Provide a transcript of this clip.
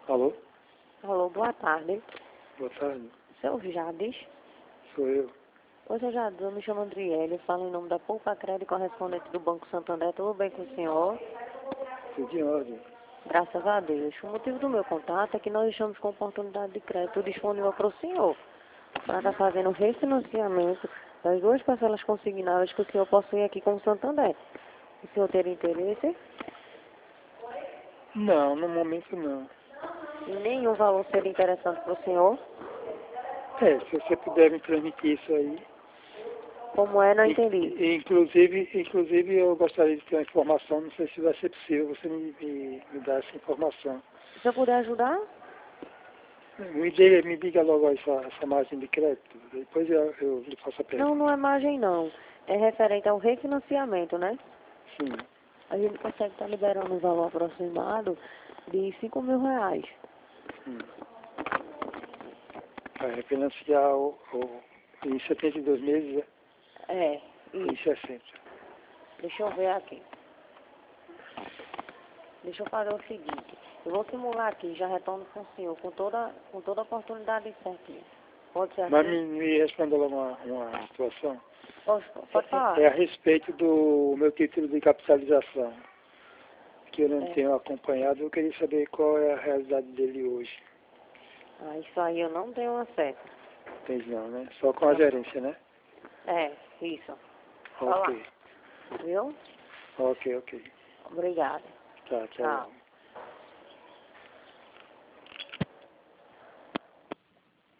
Alô? Alô, boa tarde. Boa tarde. Seu Jades? Sou eu. Oi, seu Jades, eu me chamo Andriele, eu falo em nome da Poupa Crédito, correspondente do Banco Santander. Tudo bem com o senhor? Tudo em ordem. Graças a Deus. O motivo do meu contato é que nós estamos com oportunidade de crédito disponível para o senhor, para estar fazendo refinanciamento das duas parcelas consignadas que o senhor possui aqui com o Santander. O senhor teria interesse? Não, no momento não. E nenhum valor seria interessante para o senhor? Se você puder me transmitir isso aí. Como é, não entendi. Inclusive eu gostaria de ter uma informação, não sei se vai ser possível você me dar essa informação. Se eu puder ajudar? Me diga logo essa margem de crédito, depois eu lhe faço a pergunta. Não, não é margem não. É referente ao refinanciamento, né? Sim. A gente consegue estar liberando um valor aproximado de R$ 5.000. Para refinanciar em 72 meses É, em isso. 60. Deixa eu ver aqui. Deixa eu fazer o seguinte. Eu vou simular aqui, já retorno com o senhor, com toda a oportunidade certinha. Pode ser Mas assim? me responda lá uma situação. Pode falar. É a respeito do meu título de capitalização, que eu não É. tenho acompanhado. Eu queria saber qual é a realidade dele hoje. Ah, isso aí eu não tenho acesso. Tem não, né? Só com a gerência, né? É, isso. Ok. Viu? Ok. Obrigada. Tá, tchau. Tchau.